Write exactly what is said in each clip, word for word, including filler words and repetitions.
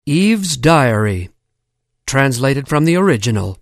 Eve's Diary, translated from the original.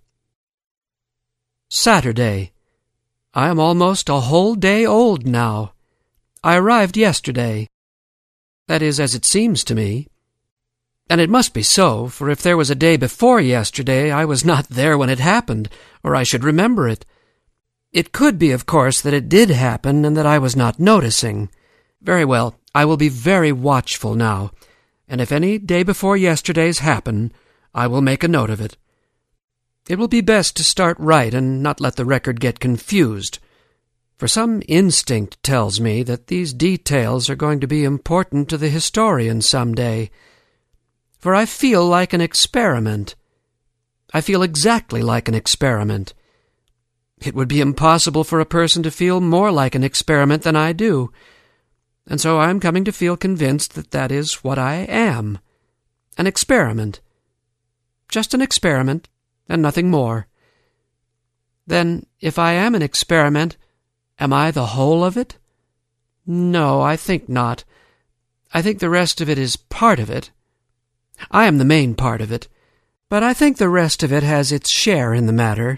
Saturday. I am almost a whole day old now. I arrived yesterday. That is, as it seems to me. And it must be so, for if there was a day before yesterday, I was not there when it happened, or I should remember it. It could be, of course, that it did happen and that I was not noticing. Very well, I will be very watchful now, and if any day before yesterday's happen, I will make a note of it. It will be best to start right and not let the record get confused, for some instinct tells me that these details are going to be important to the historian some day. For I feel like an experiment. I feel exactly like an experiment. It would be impossible for a person to feel more like an experiment than I do, and so I am coming to feel convinced that that is what I am. An experiment. Just an experiment, and nothing more. Then, if I am an experiment, am I the whole of it? No, I think not. I think the rest of it is part of it. I am the main part of it, but I think the rest of it has its share in the matter.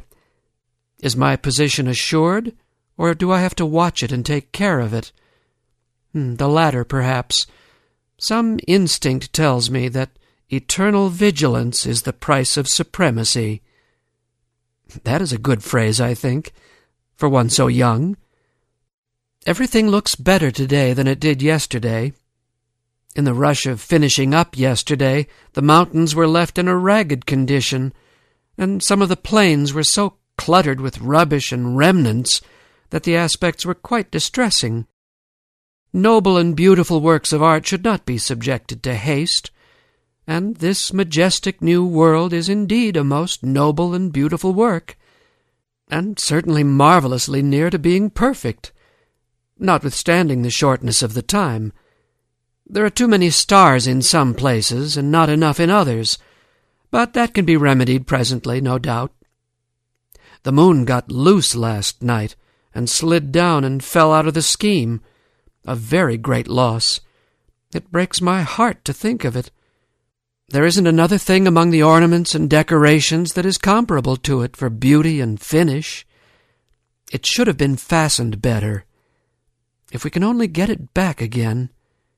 Is my position assured, or do I have to watch it and take care of it? Hmm, the latter, perhaps. Some instinct tells me that eternal vigilance is the price of supremacy. That is a good phrase, I think, for one so young. Everything looks better today than it did yesterday. In the rush of finishing up yesterday, the mountains were left in a ragged condition, and some of the plains were so cluttered with rubbish and remnants that the aspects were quite distressing. Noble and beautiful works of art should not be subjected to haste, and this majestic new world is indeed a most noble and beautiful work, and certainly marvellously near to being perfect, notwithstanding the shortness of the time. There are too many stars in some places, and not enough in others, but that can be remedied presently, no doubt. The moon got loose last night, and slid down and fell out of the scheme. A very great loss. It breaks my heart to think of it. There isn't another thing among the ornaments and decorations that is comparable to it for beauty and finish. It should have been fastened better. If we can only get it back again.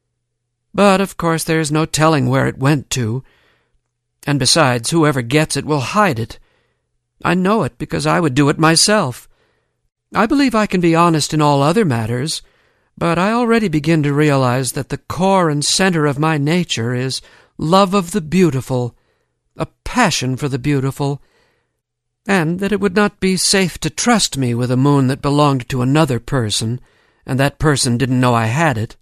But, of course, there is no telling where it went to. And besides, whoever gets it will hide it. I know it because I would do it myself. I believe I can be honest in all other matters, but I already begin to realize that the core and center of my nature is love of the beautiful, a passion for the beautiful, and that it would not be safe to trust me with a moon that belonged to another person, and that person didn't know I had it.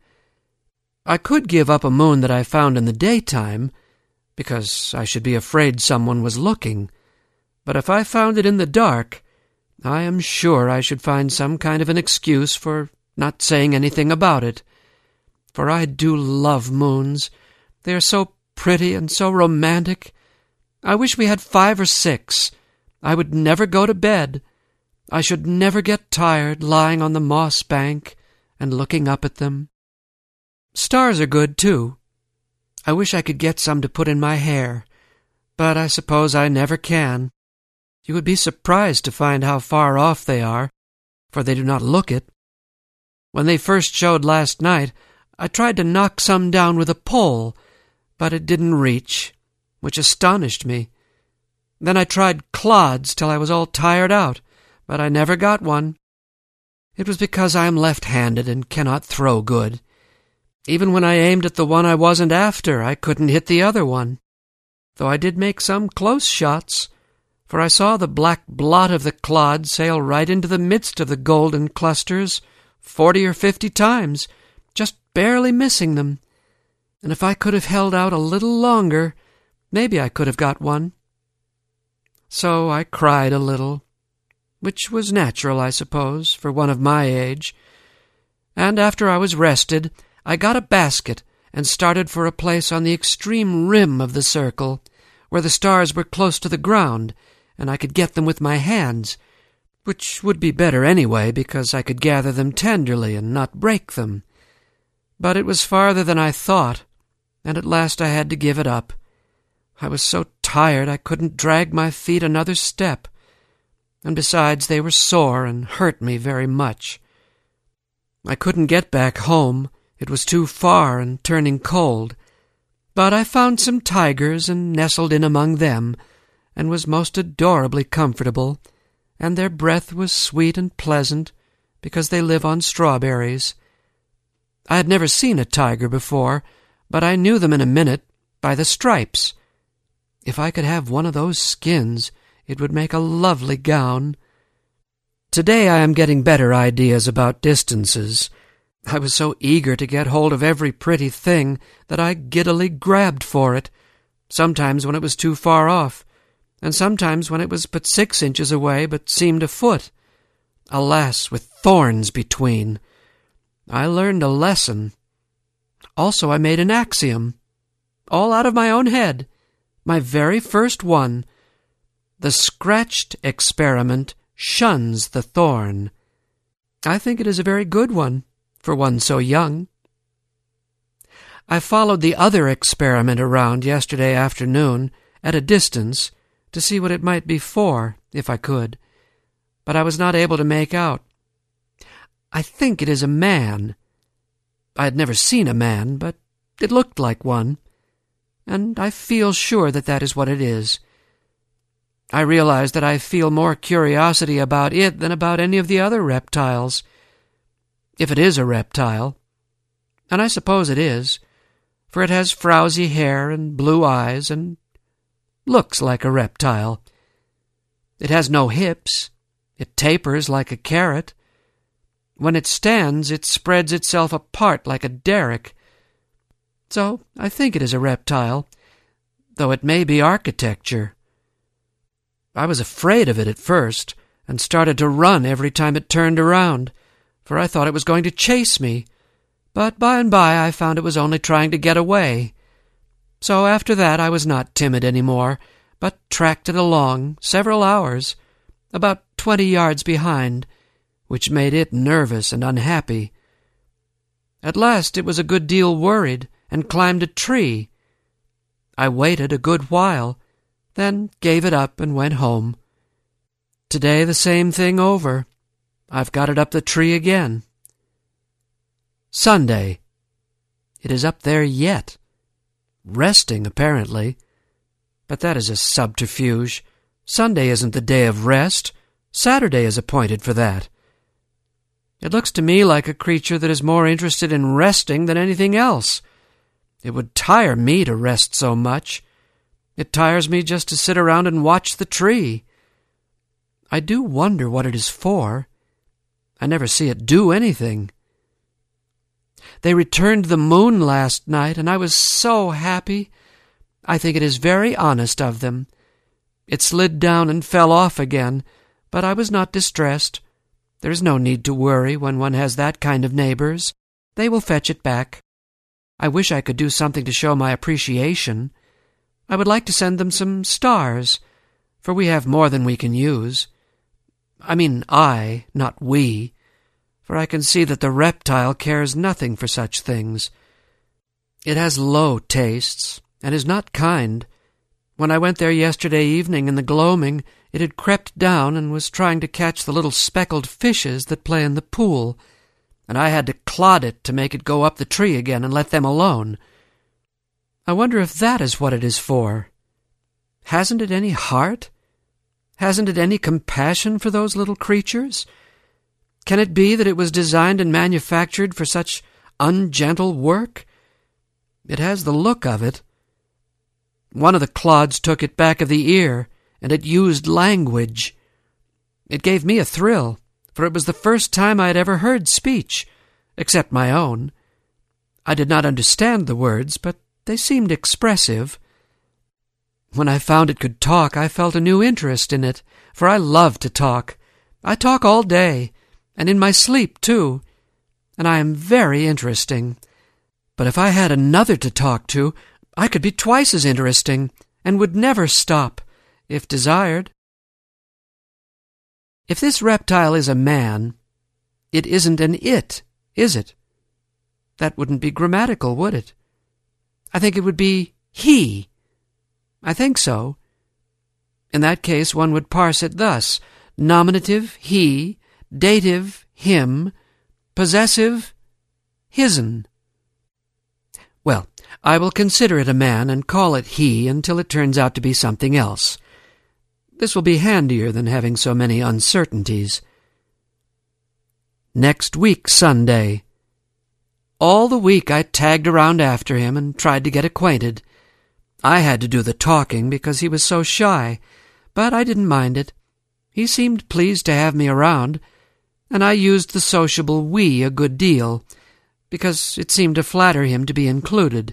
I could give up a moon that I found in the daytime, because I should be afraid someone was looking, but if I found it in the dark, I am sure I should find some kind of an excuse for not saying anything about it. For I do love moons. They are so pretty and so romantic. I wish we had five or six. I would never go to bed. I should never get tired lying on the moss bank and looking up at them. Stars are good, too. I wish I could get some to put in my hair, but I suppose I never can. You would be surprised to find how far off they are, for they do not look it. When they first showed last night, I tried to knock some down with a pole, but it didn't reach, which astonished me. Then I tried clods till I was all tired out, but I never got one. It was because I am left-handed and cannot throw good. Even when I aimed at the one I wasn't after, I couldn't hit the other one, though I did make some close shots, for I saw the black blot of the clod sail right into the midst of the golden clusters forty or fifty times, just barely missing them, and if I could have held out a little longer, maybe I could have got one. So I cried a little, which was natural, I suppose, for one of my age, and after I was rested, I got a basket and started for a place on the extreme rim of the circle, where the stars were close to the ground, and I could get them with my hands, which would be better anyway, because I could gather them tenderly and not break them. But it was farther than I thought, and at last I had to give it up. I was so tired I couldn't drag my feet another step, and besides they were sore and hurt me very much. I couldn't get back home. It was too far and turning cold, but I found some tigers and nestled in among them, and was most adorably comfortable, and their breath was sweet and pleasant, because they live on strawberries. I had never seen a tiger before, but I knew them in a minute by the stripes. If I could have one of those skins, it would make a lovely gown. Today I am getting better ideas about distances. I was so eager to get hold of every pretty thing that I giddily grabbed for it, sometimes when it was too far off, and sometimes when it was but six inches away but seemed a foot. Alas, with thorns between! I learned a lesson. Also I made an axiom, all out of my own head, my very first one. The scratched experiment shuns the thorn. I think it is a very good one, for one so young. I followed the other experiment around yesterday afternoon, at a distance, to see what it might be for, if I could, but I was not able to make out. I think it is a man. I had never seen a man, but it looked like one, and I feel sure that that is what it is. I realize that I feel more curiosity about it than about any of the other reptiles, if it is a reptile, and I suppose it is, for it has frowsy hair and blue eyes and looks like a reptile. It has no hips. It tapers like a carrot. When it stands, it spreads itself apart like a derrick. So I think it is a reptile, though it may be architecture. I was afraid of it at first, and started to run every time it turned around, for I thought it was going to chase me, but by and by I found it was only trying to get away. So after that I was not timid any more, but tracked it along several hours, about twenty yards behind, which made it nervous and unhappy. At last it was a good deal worried, and climbed a tree. I waited a good while, then gave it up and went home. Today the same thing over. I've got it up the tree again. Sunday. It is up there yet. Resting, apparently. But that is a subterfuge. Sunday isn't the day of rest. Saturday is appointed for that. It looks to me like a creature that is more interested in resting than anything else. It would tire me to rest so much. It tires me just to sit around and watch the tree. I do wonder what it is for. I never see it do anything. They returned the moon last night, and I was so happy. I think it is very honest of them. It slid down and fell off again, but I was not distressed. There is no need to worry when one has that kind of neighbors. They will fetch it back. I wish I could do something to show my appreciation. I would like to send them some stars, for we have more than we can use. I mean I, not we, for I can see that the reptile cares nothing for such things. It has low tastes, and is not kind. When I went there yesterday evening in the gloaming, it had crept down and was trying to catch the little speckled fishes that play in the pool, and I had to clod it to make it go up the tree again and let them alone. I wonder if that is what it is for. Hasn't it any heart? Hasn't it any compassion for those little creatures? Can it be that it was designed and manufactured for such ungentle work? It has the look of it. One of the clods took it back of the ear, and it used language. It gave me a thrill, for it was the first time I had ever heard speech, except my own. I did not understand the words, but they seemed expressive. When I found it could talk, I felt a new interest in it, for I love to talk. I talk all day, and in my sleep, too, and I am very interesting. But if I had another to talk to, I could be twice as interesting, and would never stop, if desired. If this reptile is a man, it isn't an it, is it? That wouldn't be grammatical, would it? I think it would be he. I think so. In that case one would parse it thus: nominative, he; dative, him; possessive, his'n. Well, I will consider it a man and call it he until it turns out to be something else. This will be handier than having so many uncertainties. Next week, Sunday. All the week I tagged around after him and tried to get acquainted. I had to do the talking because he was so shy, but I didn't mind it. He seemed pleased to have me around, and I used the sociable we a good deal, because it seemed to flatter him to be included.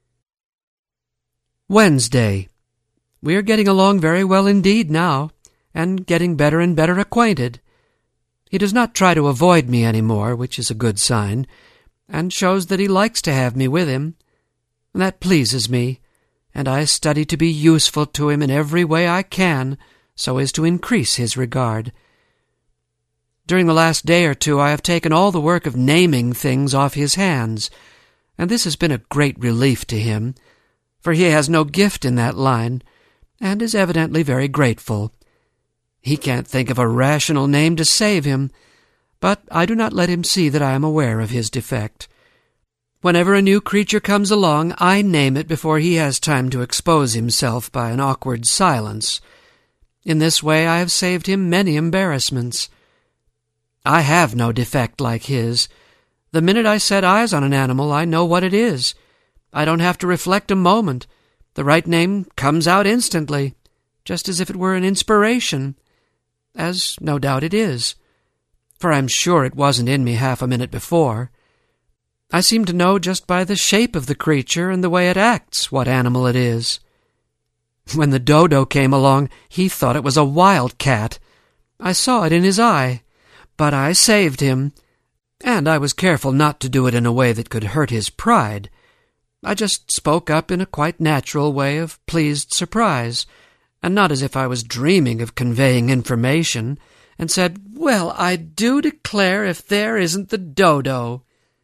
Wednesday. We are getting along very well indeed now, and getting better and better acquainted. He does not try to avoid me any more, which is a good sign, and shows that he likes to have me with him. That pleases me, and I study to be useful to him in every way I can, so as to increase his regard. During the last day or two I have taken all the work of naming things off his hands, and this has been a great relief to him, for he has no gift in that line, and is evidently very grateful. He can't think of a rational name to save him, but I do not let him see that I am aware of his defect. Whenever a new creature comes along, I name it before he has time to expose himself by an awkward silence. In this way I have saved him many embarrassments. I have no defect like his. The minute I set eyes on an animal, I know what it is. I don't have to reflect a moment. The right name comes out instantly, just as if it were an inspiration, as no doubt it is, for I'm sure it wasn't in me half a minute before. I seem to know just by the shape of the creature and the way it acts what animal it is. When the dodo came along, he thought it was a wildcat. I saw it in his eye, but I saved him, and I was careful not to do it in a way that could hurt his pride. I just spoke up in a quite natural way of pleased surprise, and not as if I was dreaming of conveying information, and said, "Well, I do declare if there isn't the dodo."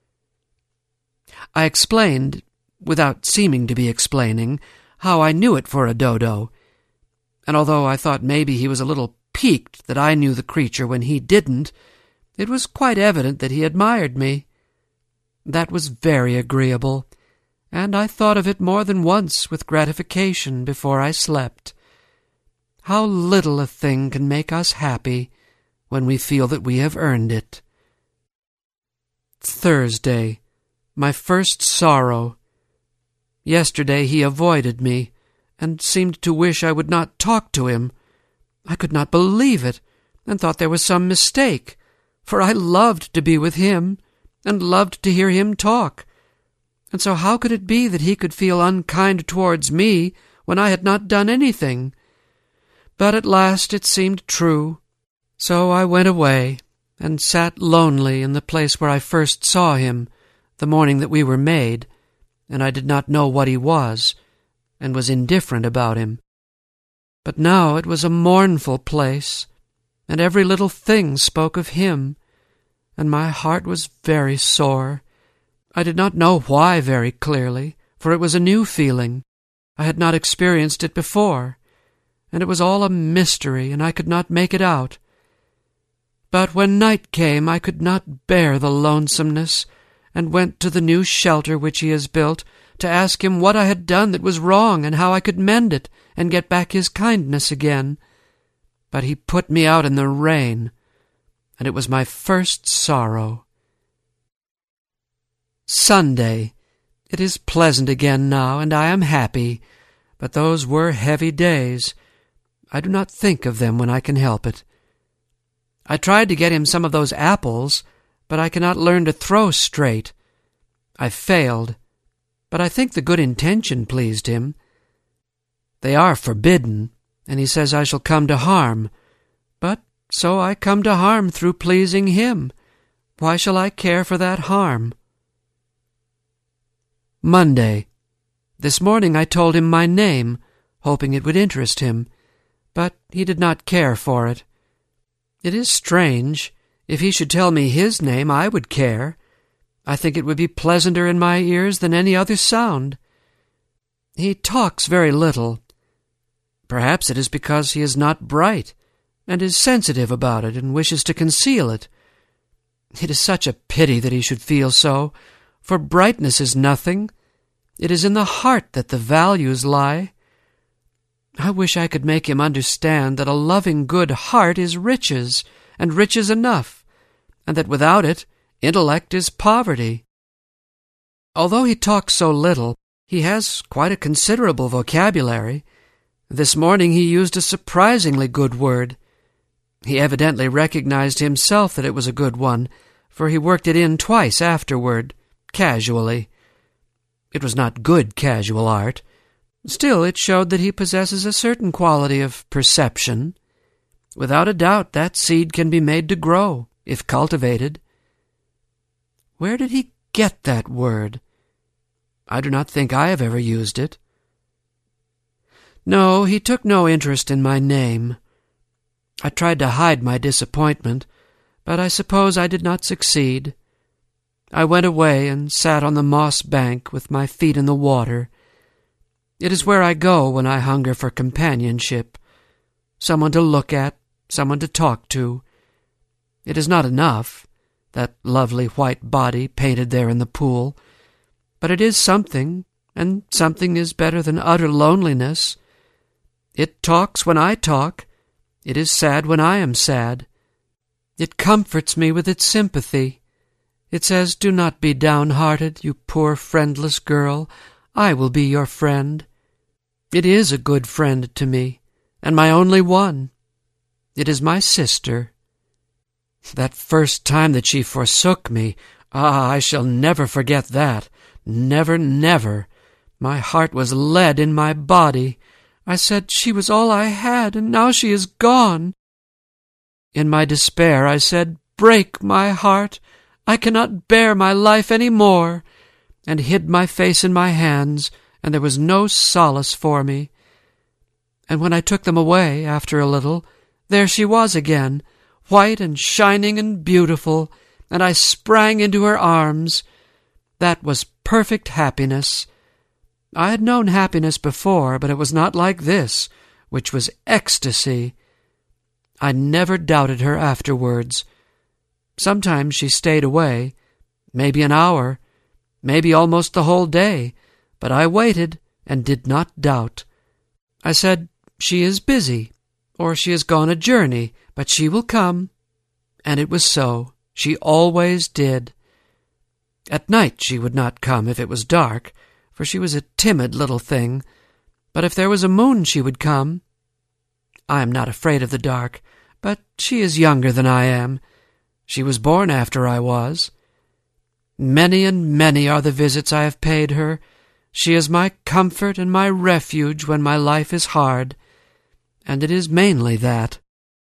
I explained, without seeming to be explaining, how I knew it for a dodo, and although I thought maybe he was a little piqued that I knew the creature when he didn't, it was quite evident that he admired me. That was very agreeable, and I thought of it more than once with gratification before I slept. How little a thing can make us happy when we feel that we have earned it. Thursday. My first sorrow. Yesterday he avoided me, and seemed to wish I would not talk to him. I could not believe it, and thought there was some mistake, for I loved to be with him, and loved to hear him talk. And so how could it be that he could feel unkind towards me when I had not done anything? But at last it seemed true, so I went away, and sat lonely in the place where I first saw him, the morning that we were made, and I did not know what he was, and was indifferent about him. But now it was a mournful place, and every little thing spoke of him, and my heart was very sore. I did not know why very clearly, for it was a new feeling. I had not experienced it before, and it was all a mystery, and I could not make it out. But when night came, I could not bear the lonesomeness, and went to the new shelter which he has built, to ask him what I had done that was wrong, and how I could mend it, and get back his kindness again. But he put me out in the rain, and it was my first sorrow. Sunday. It is pleasant again now, and I am happy, but those were heavy days. I do not think of them when I can help it. I tried to get him some of those apples, but I cannot learn to throw straight. I failed, but I think the good intention pleased him. They are forbidden, and he says I shall come to harm. But so I come to harm through pleasing him. Why shall I care for that harm? Monday. This morning I told him my name, hoping it would interest him, but he did not care for it. It is strange. If he should tell me his name, I would care. I think it would be pleasanter in my ears than any other sound. He talks very little, Perhaps it is because he is not bright, and is sensitive about it, and wishes to conceal it. It is such a pity that he should feel so, for brightness is nothing. It is in the heart that the values lie. I wish I could make him understand that a loving good heart is riches, and riches enough, and that without it, intellect is poverty. Although he talks so little, he has quite a considerable vocabulary. This morning he used a surprisingly good word. He evidently recognized himself that it was a good one, for he worked it in twice afterward, casually. It was not good casual art. Still, it showed that he possesses a certain quality of perception. Without a doubt, that seed can be made to grow, if cultivated. Where did he get that word? I do not think I have ever used it. No, he took no interest in my name. I tried to hide my disappointment, but I suppose I did not succeed. I went away and sat on the moss bank with my feet in the water. It is where I go when I hunger for companionship, someone to look at, someone to talk to. It is not enough, that lovely white body painted there in the pool, but it is something, and something is better than utter loneliness. It talks when I talk. It is sad when I am sad. It comforts me with its sympathy. It says, "Do not be downhearted, you poor friendless girl. I will be your friend." It is a good friend to me, and my only one. It is my sister. That first time that she forsook me, ah, I shall never forget that. Never, never. My heart was lead in my body. I said she was all I had, and now she is gone. In my despair I said, "Break my heart. I cannot bear my life any more," and hid my face in my hands, and there was no solace for me. And when I took them away, after a little, there she was again, white and shining and beautiful, and I sprang into her arms. That was perfect happiness. I had known happiness before, but it was not like this, which was ecstasy. I never doubted her afterwards. Sometimes she stayed away, maybe an hour, maybe almost the whole day, but I waited and did not doubt. I said, "She is busy, or she has gone a journey, but she will come." And it was so. She always did. At night she would not come if it was dark, for she was a timid little thing, but if there was a moon she would come. I am not afraid of the dark, but she is younger than I am. She was born after I was. Many and many are the visits I have paid her. She is my comfort and my refuge when my life is hard, and it is mainly that.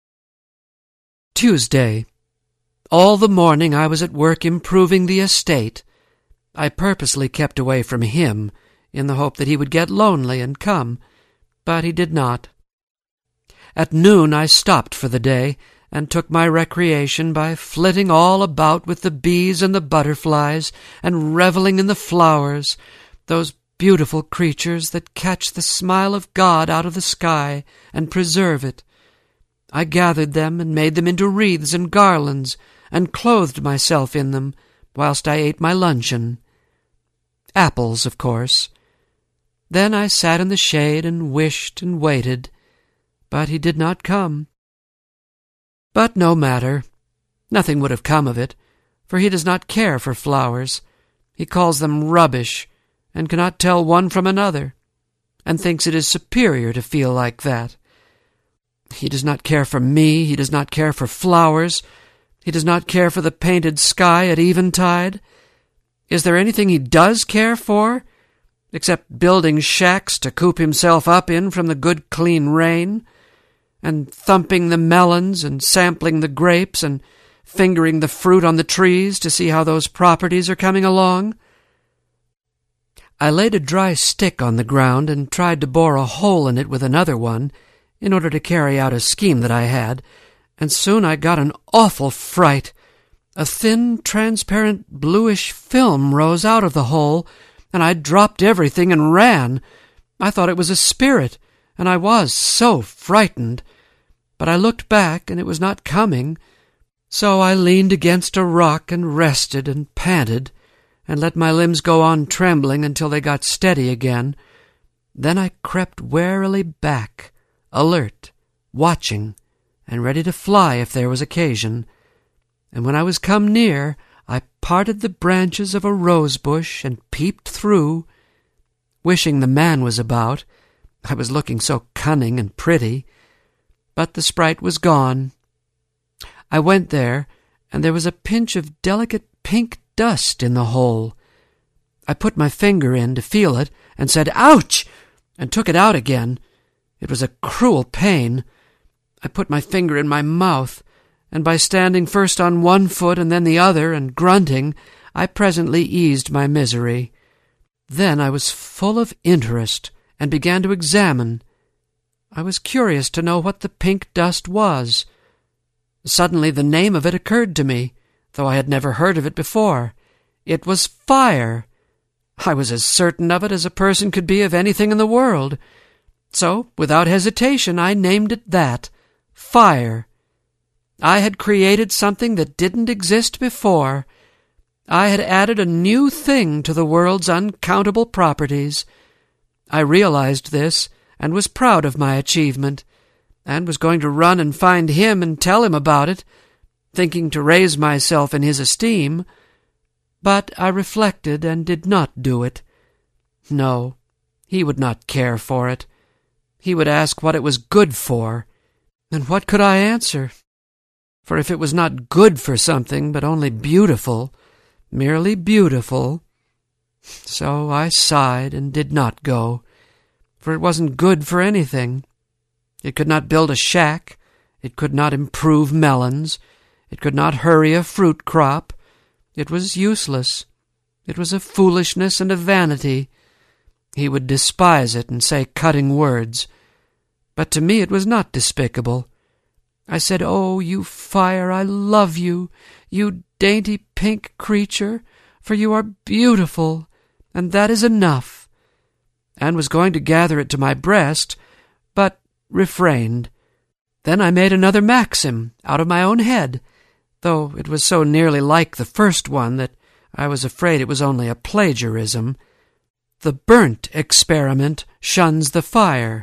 Tuesday. All the morning I was at work improving the estate. I purposely kept away from him, in the hope that he would get lonely and come, but he did not. At noon I stopped for the day, and took my recreation by flitting all about with the bees and the butterflies, and reveling in the flowers, those beautiful creatures that catch the smile of God out of the sky and preserve it. I gathered them and made them into wreaths and garlands, and clothed myself in them, whilst I ate my luncheon. Apples, of course. Then I sat in the shade and wished and waited, but he did not come. But no matter. Nothing would have come of it, for he does not care for flowers. He calls them rubbish, and cannot tell one from another, and thinks it is superior to feel like that. He does not care for me, he does not care for flowers, he does not care for the painted sky at eventide. Is there anything he does care for, except building shacks to coop himself up in from the good clean rain, and thumping the melons, and sampling the grapes, and fingering the fruit on the trees to see how those properties are coming along? I laid a dry stick on the ground and tried to bore a hole in it with another one, in order to carry out a scheme that I had, and soon I got an awful fright. A thin, transparent, bluish film rose out of the hole, and I dropped everything and ran. I thought it was a spirit, and I was so frightened. But I looked back, and it was not coming, so I leaned against a rock and rested and panted, and let my limbs go on trembling until they got steady again. Then I crept warily back, alert, watching, and ready to fly if there was occasion. And when I was come near, I parted the branches of a rose-bush and peeped through, wishing the man was about. I was looking so cunning and pretty. But the sprite was gone. I went there, and there was a pinch of delicate pink dust in the hole. I put my finger in to feel it, and said, "Ouch!" and took it out again. It was a cruel pain. I put my finger in my mouth, and by standing first on one foot and then the other, and grunting, I presently eased my misery. Then I was full of interest, and began to examine. I was curious to know what the pink dust was. Suddenly the name of it occurred to me, though I had never heard of it before. It was fire. I was as certain of it as a person could be of anything in the world. So, without hesitation, I named it that, fire. I had created something that didn't exist before. I had added a new thing to the world's uncountable properties. I realized this, and was proud of my achievement, and was going to run and find him and tell him about it, thinking to raise myself in his esteem. But I reflected and did not do it. No, he would not care for it. He would ask what it was good for, and what could I answer? For if it was not good for something, but only beautiful, merely beautiful... So I sighed and did not go, for it wasn't good for anything. It could not build a shack, it could not improve melons, it could not hurry a fruit crop. It was useless. It was a foolishness and a vanity. He would despise it and say cutting words. But to me it was not despicable. I said, "Oh, you fire, I love you, you dainty pink creature, for you are beautiful, and that is enough," and was going to gather it to my breast, but refrained. Then I made another maxim out of my own head, though it was so nearly like the first one that I was afraid it was only a plagiarism. The burnt experiment shuns the fire.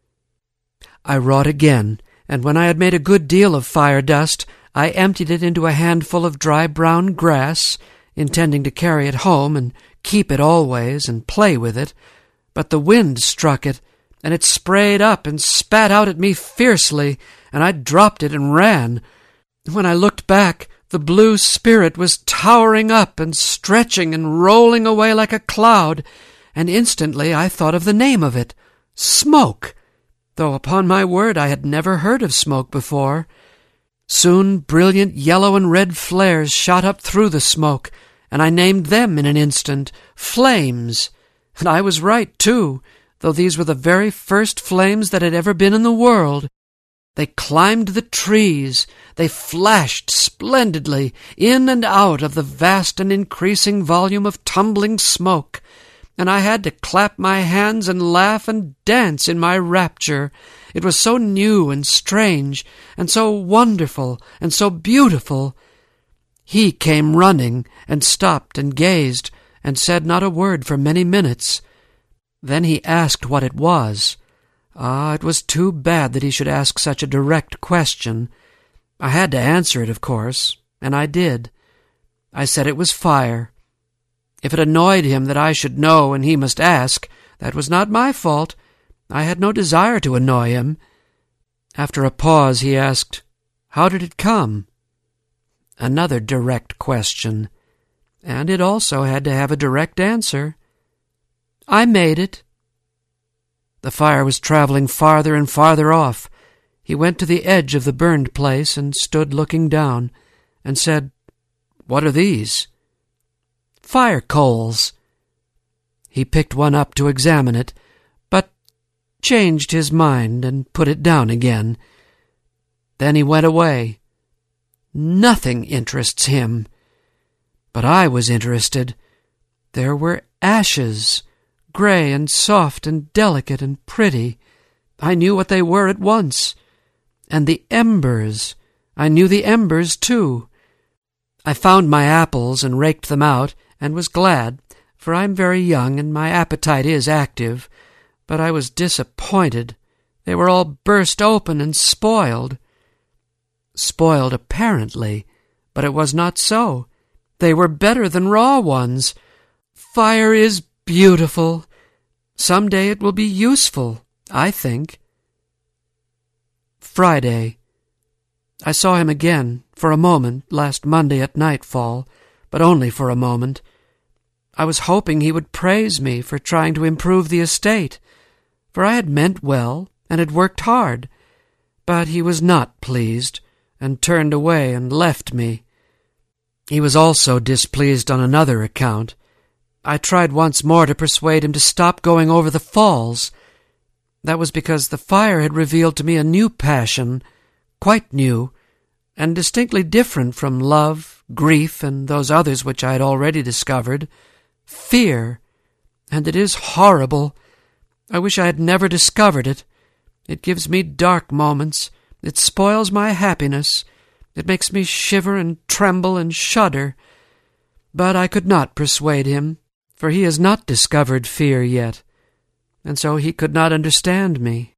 I wrought again, and when I had made a good deal of fire dust, I emptied it into a handful of dry brown grass, intending to carry it home and keep it always and play with it. But the wind struck it, and it sprayed up and spat out at me fiercely, and I dropped it and ran. When I looked back, the blue spirit was towering up and stretching and rolling away like a cloud, and instantly I thought of the name of it, smoke, though upon my word I had never heard of smoke before. Soon brilliant yellow and red flares shot up through the smoke, and I named them in an instant flames. And I was right, too, though these were the very first flames that had ever been in the world. They climbed the trees, they flashed splendidly in and out of the vast and increasing volume of tumbling smoke, and I had to clap my hands and laugh and dance in my rapture. It was so new and strange, and so wonderful, and so beautiful. He came running, and stopped and gazed, and said not a word for many minutes. Then he asked what it was. Ah, it was too bad that he should ask such a direct question. I had to answer it, of course, and I did. I said it was fire. If it annoyed him that I should know and he must ask, that was not my fault. I had no desire to annoy him. After a pause he asked, "How did it come?" Another direct question, and it also had to have a direct answer. "I made it." The fire was traveling farther and farther off. He went to the edge of the burned place and stood looking down, and said, "What are these?" "Fire coals." He picked one up to examine it, but changed his mind and put it down again. Then he went away. Nothing interests him. But I was interested. There were ashes, gray and soft and delicate and pretty, I knew what they were at once. And the embers, I knew the embers too. I found my apples and raked them out, and was glad, for I am very young and my appetite is active, but I was disappointed. They were all burst open and spoiled. Spoiled apparently, but it was not so. They were better than raw ones. Fire is beautiful. Some day it will be useful, I think. Friday. I saw him again, for a moment, last Monday at nightfall, but only for a moment. I was hoping he would praise me for trying to improve the estate, for I had meant well and had worked hard, but he was not pleased, and turned away and left me. He was also displeased on another account. I tried once more to persuade him to stop going over the falls. That was because the fire had revealed to me a new passion, quite new, and distinctly different from love, grief, and those others which I had already discovered. Fear. And it is horrible. I wish I had never discovered it. It gives me dark moments. It spoils my happiness. It makes me shiver and tremble and shudder. But I could not persuade him, for he has not discovered fear yet, and so he could not understand me.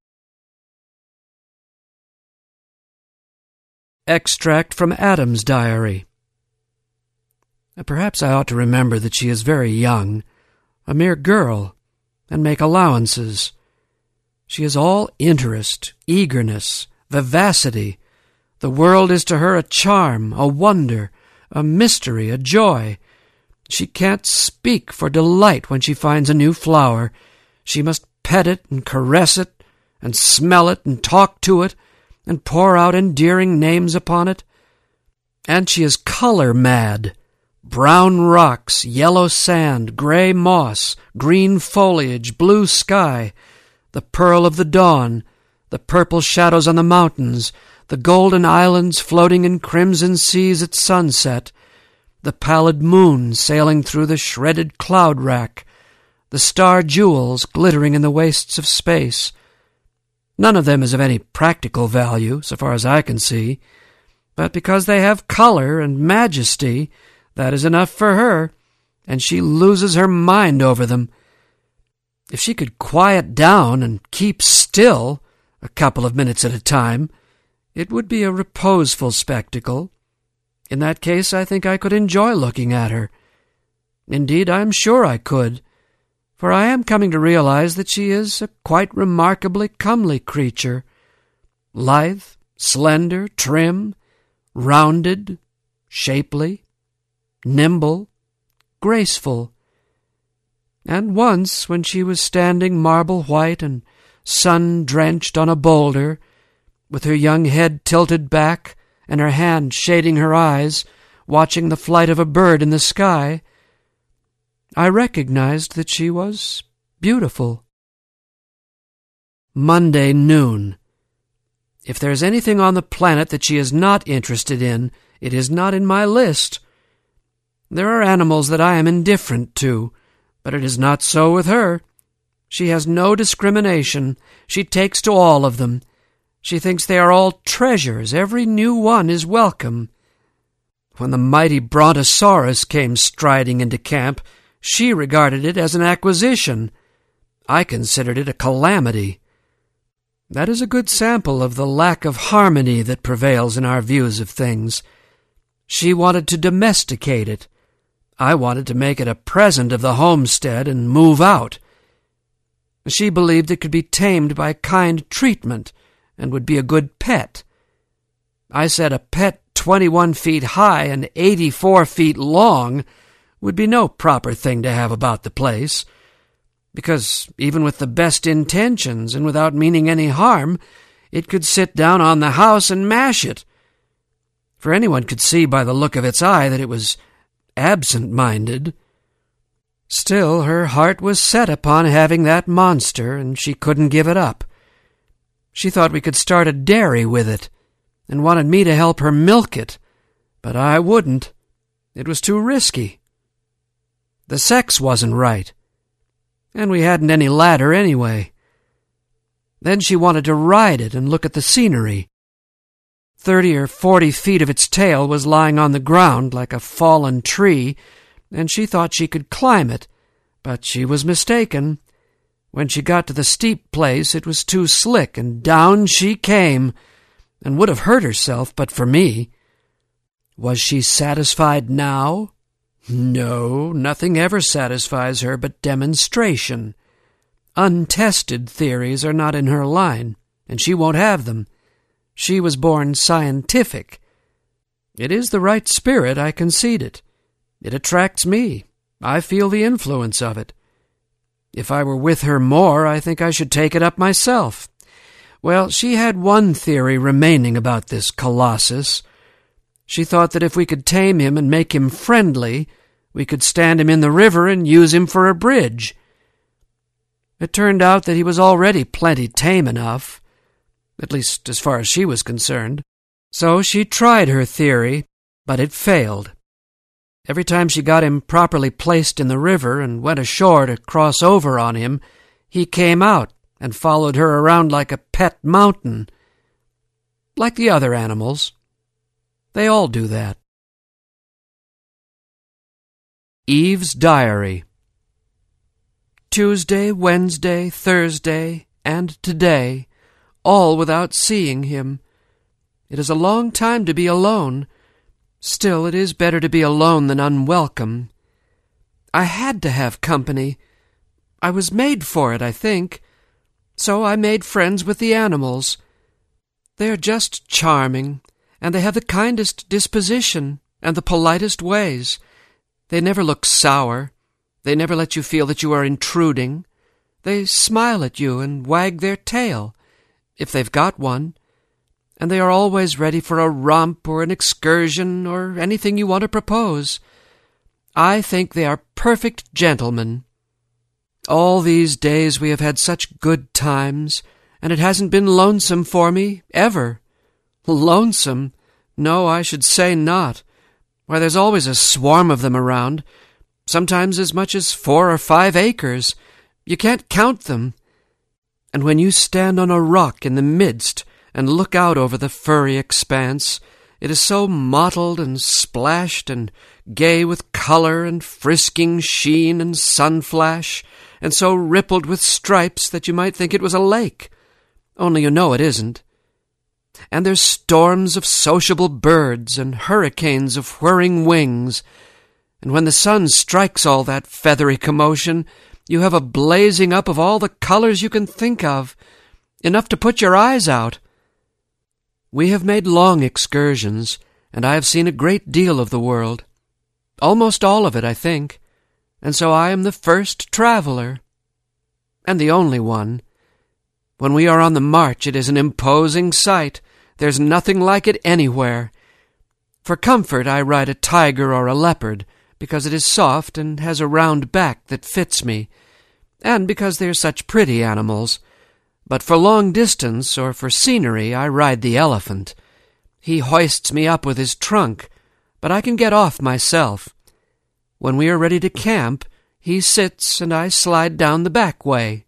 Extract from Adam's diary. Perhaps I ought to remember that she is very young, a mere girl, and make allowances. She is all interest, eagerness, vivacity. The world is to her a charm, a wonder, a mystery, a joy. She can't speak for delight when she finds a new flower. She must pet it and caress it, and smell it and talk to it, and pour out endearing names upon it. And she is color mad. Brown rocks, yellow sand, gray moss, green foliage, blue sky, the pearl of the dawn, the purple shadows on the mountains, the golden islands floating in crimson seas at sunset, the pallid moon sailing through the shredded cloud rack, the star jewels glittering in the wastes of space. None of them is of any practical value, so far as I can see, but because they have color and majesty, that is enough for her, and she loses her mind over them. If she could quiet down and keep still a couple of minutes at a time, it would be a reposeful spectacle. In that case, I think I could enjoy looking at her. Indeed, I am sure I could, for I am coming to realize that she is a quite remarkably comely creature, lithe, slender, trim, rounded, shapely, nimble, graceful. And once, when she was standing marble-white and sun-drenched on a boulder, with her young head tilted back and her hand shading her eyes, watching the flight of a bird in the sky, I recognized that she was beautiful. Monday noon. If there is anything on the planet that she is not interested in, it is not in my list. There are animals that I am indifferent to, but it is not so with her. She has no discrimination. She takes to all of them. She thinks they are all treasures. Every new one is welcome. When the mighty brontosaurus came striding into camp, she regarded it as an acquisition. I considered it a calamity. That is a good sample of the lack of harmony that prevails in our views of things. She wanted to domesticate it. I wanted to make it a present of the homestead and move out. She believed it could be tamed by kind treatment and would be a good pet. I said a pet twenty-one feet high and eighty-four feet long would be no proper thing to have about the place, because even with the best intentions and without meaning any harm, it could sit down on the house and mash it. For anyone could see by the look of its eye that it was absent-minded. Still, her heart was set upon having that monster, and she couldn't give it up. She thought we could start a dairy with it, and wanted me to help her milk it, but I wouldn't. It was too risky. The sex wasn't right, and we hadn't any ladder anyway. Then she wanted to ride it and look at the scenery. Thirty or forty feet of its tail was lying on the ground like a fallen tree, and she thought she could climb it, but she was mistaken. When she got to the steep place, it was too slick, and down she came, and would have hurt herself but for me. Was she satisfied now? No, nothing ever satisfies her but demonstration. Untested theories are not in her line, and she won't have them. She was born scientific. It is the right spirit, I concede it. It attracts me. I feel the influence of it. If I were with her more, I think I should take it up myself. Well, she had one theory remaining about this Colossus. She thought that if we could tame him and make him friendly, we could stand him in the river and use him for a bridge. It turned out that he was already plenty tame enough, at least as far as she was concerned. So she tried her theory, but it failed. Every time she got him properly placed in the river and went ashore to cross over on him, he came out and followed her around like a pet mountain. Like the other animals. They all do that. Eve's Diary. Tuesday, Wednesday, Thursday, and today, all without seeing him. It is a long time to be alone. Still, it is better to be alone than unwelcome. I had to have company. I was made for it, I think. So I made friends with the animals. They are just charming, and they have the kindest disposition and the politest ways. They never look sour. They never let you feel that you are intruding. They smile at you and wag their tail, if they've got one. And they are always ready for a romp or an excursion or anything you want to propose. I think they are perfect gentlemen. All these days we have had such good times, and it hasn't been lonesome for me, ever. Lonesome? No, I should say not. Why, there's always a swarm of them around, sometimes as much as four or five acres. You can't count them. And when you stand on a rock in the midst and look out over the furry expanse, it is so mottled and splashed and gay with color and frisking sheen and sunflash, and so rippled with stripes that you might think it was a lake, only you know it isn't. And there's storms of sociable birds and hurricanes of whirring wings, and when the sun strikes all that feathery commotion, you have a blazing up of all the colors you can think of, enough to put your eyes out. We have made long excursions, and I have seen a great deal of the world. Almost all of it, I think, and so I am the first traveler, and the only one. When we are on the march, it is an imposing sight. There's nothing like it anywhere. For comfort, I ride a tiger or a leopard, because it is soft and has a round back that fits me, and because they are such pretty animals. But for long distance or for scenery, I ride the elephant. He hoists me up with his trunk, but I can get off myself. When we are ready to camp, he sits and I slide down the back way.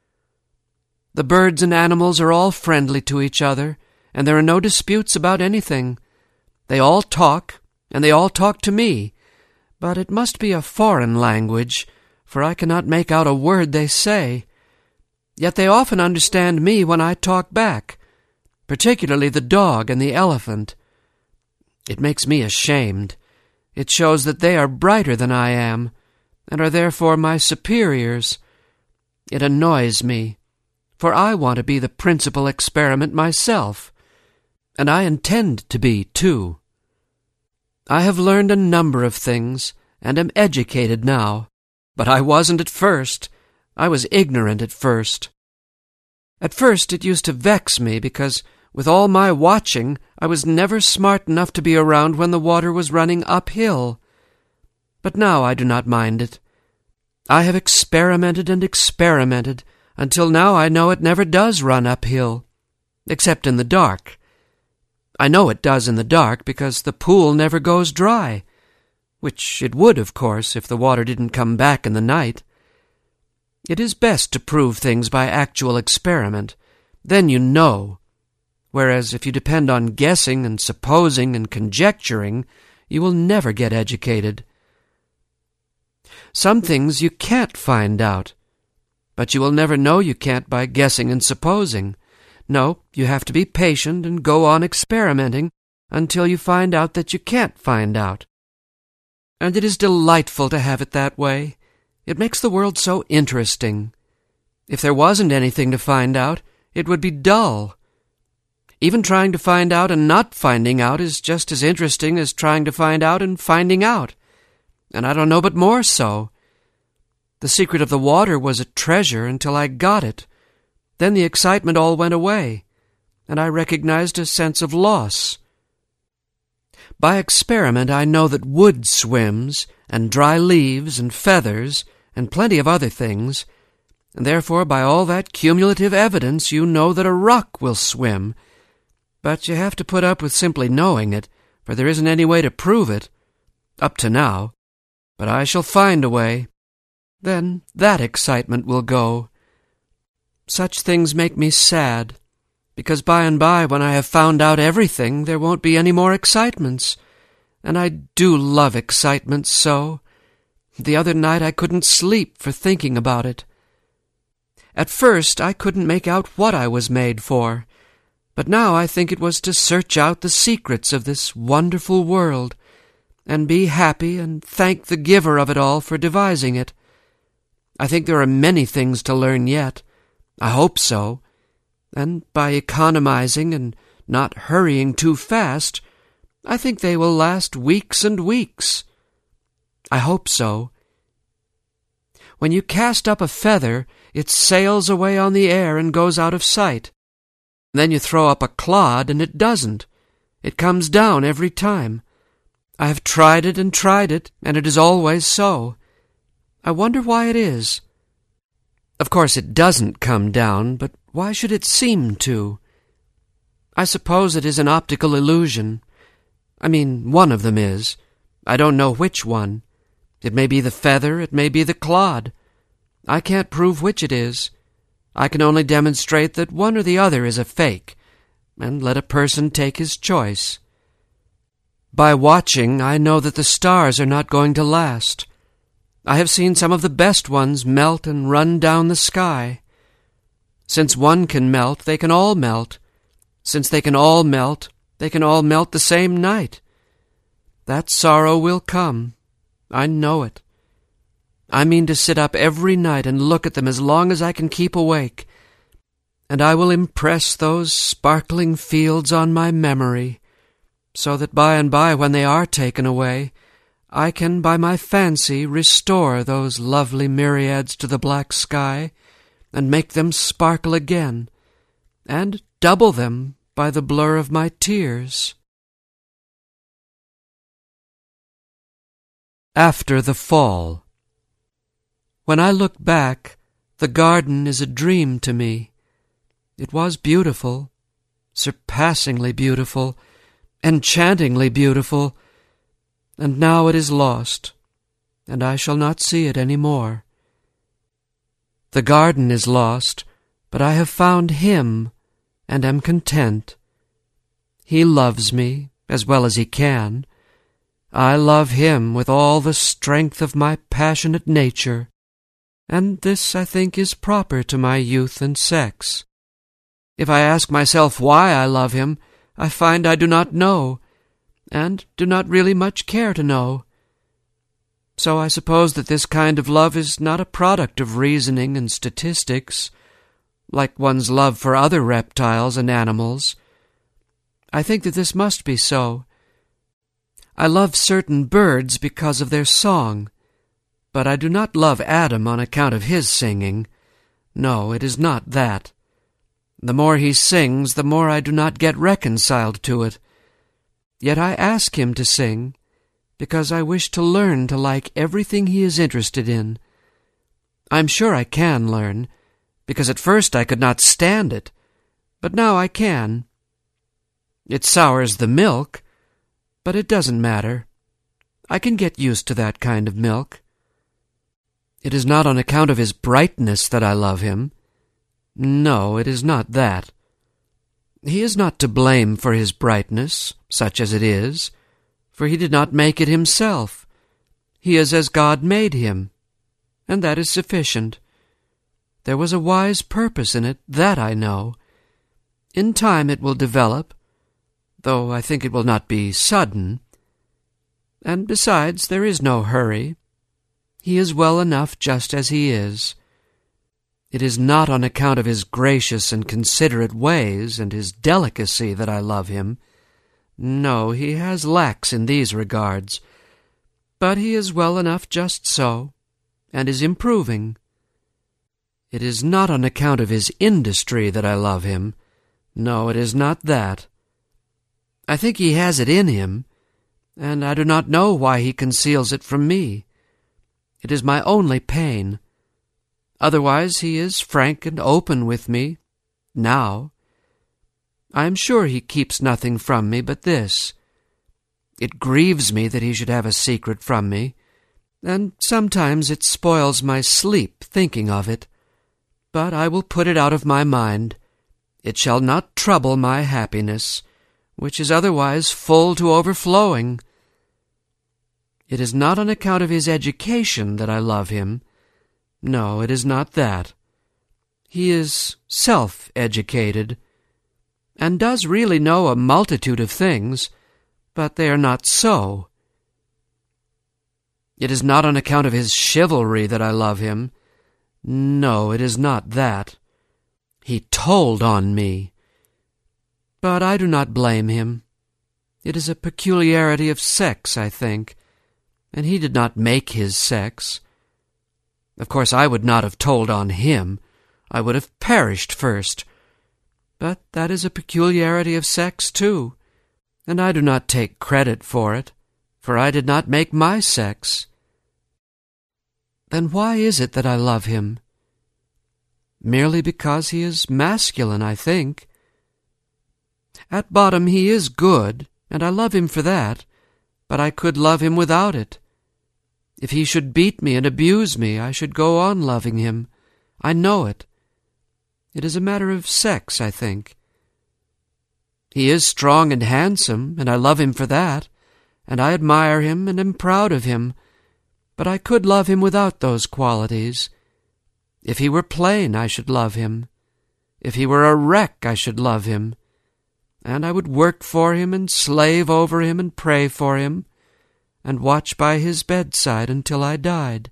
The birds and animals are all friendly to each other, and there are no disputes about anything. They all talk, and they all talk to me, but it must be a foreign language, for I cannot make out a word they say. Yet they often understand me when I talk back, particularly the dog and the elephant. It makes me ashamed. It shows that they are brighter than I am, and are therefore my superiors. It annoys me, for I want to be the principal experiment myself, and I intend to be, too. I have learned a number of things, and am educated now, but I wasn't at first. I was ignorant at first. At first it used to vex me, because with all my watching, I was never smart enough to be around when the water was running uphill. But now I do not mind it. I have experimented and experimented, until now I know it never does run uphill, except in the dark. I know it does in the dark because the pool never goes dry, which it would, of course, if the water didn't come back in the night. It is best to prove things by actual experiment, Then you know. Whereas if you depend on guessing and supposing and conjecturing, you will never get educated. Some things you can't find out, but you will never know you can't by guessing and supposing. No, you have to be patient and go on experimenting until you find out that you can't find out. And it is delightful to have it that way. It makes the world so interesting. If there wasn't anything to find out, it would be dull. Even trying to find out and not finding out is just as interesting as trying to find out and finding out. And I don't know but more so. The secret of the water was a treasure until I got it. Then the excitement all went away, and I recognized a sense of loss. By experiment I know that wood swims, and dry leaves and feathers, and plenty of other things, and therefore by all that cumulative evidence you know that a rock will swim. But you have to put up with simply knowing it, for there isn't any way to prove it, up to now. But I shall find a way. Then that excitement will go. Such things make me sad, because by and by, when I have found out everything, there won't be any more excitements. And I do love excitement so. The other night I couldn't sleep for thinking about it. At first I couldn't make out what I was made for, but now I think it was to search out the secrets of this wonderful world, and be happy and thank the giver of it all for devising it. I think there are many things to learn yet. I hope so. And by economizing and not hurrying too fast, I think they will last weeks and weeks. I hope so. When you cast up a feather, it sails away on the air and goes out of sight. Then you throw up a clod and it doesn't. It comes down every time. I have tried it and tried it, and it is always so. I wonder why it is. Of course it doesn't come down, but why should it seem to? I suppose it is an optical illusion. I mean, one of them is. I don't know which one. It may be the feather, it may be the clod. I can't prove which it is. I can only demonstrate that one or the other is a fake, and let a person take his choice. By watching, I know that the stars are not going to last. I have seen some of the best ones melt and run down the sky. Since one can melt, they can all melt. Since they can all melt, they can all melt the same night. That sorrow will come. I know it. I mean to sit up every night and look at them as long as I can keep awake, and I will impress those sparkling fields on my memory, so that by and by, when they are taken away, I can by my fancy restore those lovely myriads to the black sky, and make them sparkle again, and double them by the blur of my tears. After the Fall. When I look back, the garden is a dream to me. It was beautiful, surpassingly beautiful, enchantingly beautiful, and now it is lost, and I shall not see it any more. The garden is lost, but I have found him, and am content. He loves me as well as he can. I love him with all the strength of my passionate nature, and this, I think, is proper to my youth and sex. If I ask myself why I love him, I find I do not know, and do not really much care to know. So I suppose that this kind of love is not a product of reasoning and statistics, like one's love for other reptiles and animals. I think that this must be so. I love certain birds because of their song, but I do not love Adam on account of his singing. No, it is not that. The more he sings, the more I do not get reconciled to it. Yet I ask him to sing, because I wish to learn to like everything he is interested in. I'm sure I can learn, because at first I could not stand it, but now I can. It sours the milk, but it doesn't matter. I can get used to that kind of milk. It is not on account of his brightness that I love him. No, it is not that. He is not to blame for his brightness, such as it is, for he did not make it himself. He is as God made him, and that is sufficient. There was a wise purpose in it, that I know. In time it will develop, though I think it will not be sudden. And besides, there is no hurry. He is well enough just as he is. It is not on account of his gracious and considerate ways and his delicacy that I love him. No, he has lacks in these regards. But he is well enough just so, and is improving. It is not on account of his industry that I love him. No, it is not that. I think he has it in him, and I do not know why he conceals it from me. It is my only pain. Otherwise he is frank and open with me, now. I am sure he keeps nothing from me but this. It grieves me that he should have a secret from me, and sometimes it spoils my sleep thinking of it. But I will put it out of my mind. It shall not trouble my happiness, which is otherwise full to overflowing. It is not on account of his education that I love him. No, it is not that. He is self-educated, and does really know a multitude of things, but they are not so. It is not on account of his chivalry that I love him. No, it is not that. He told on me. But I do not blame him. It is a peculiarity of sex, I think, and he did not make his sex. Of course, I would not have told on him. I would have perished first. But that is a peculiarity of sex, too, and I do not take credit for it, for I did not make my sex. Then why is it that I love him? Merely because he is masculine, I think. At bottom he is good, and I love him for that, but I could love him without it. If he should beat me and abuse me, I should go on loving him. I know it. It is a matter of sex, I think. He is strong and handsome, and I love him for that, and I admire him and am proud of him, but I could love him without those qualities. If he were plain, I should love him. If he were a wreck, I should love him. And I would work for him and slave over him and pray for him, and watch by his bedside until I died.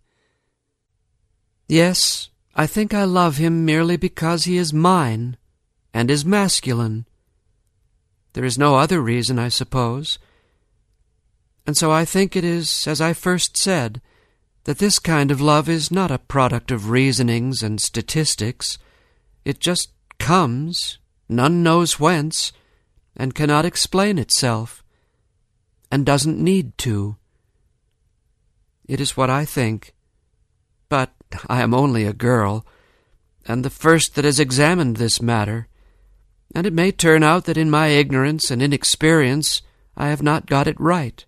Yes, I think I love him merely because he is mine, and is masculine. There is no other reason, I suppose. And so I think it is, as I first said, that this kind of love is not a product of reasonings and statistics. It just comes, none knows whence, and cannot explain itself, and doesn't need to. It is what I think. But I am only a girl, and the first that has examined this matter, and it may turn out that in my ignorance and inexperience I have not got it right.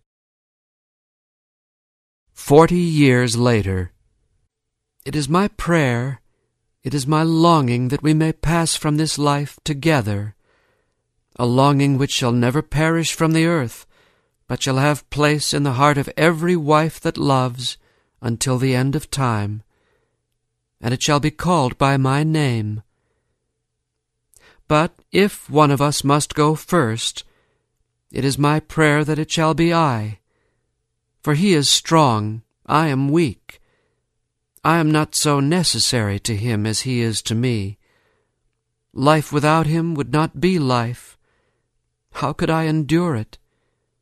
Forty years later. It is my prayer, it is my longing that we may pass from this life together, a longing which shall never perish from the earth, but shall have place in the heart of every wife that loves until the end of time, and it shall be called by my name. But if one of us must go first, it is my prayer that it shall be I, for he is strong, I am weak. I am not so necessary to him as he is to me. Life without him would not be life. How could I endure it?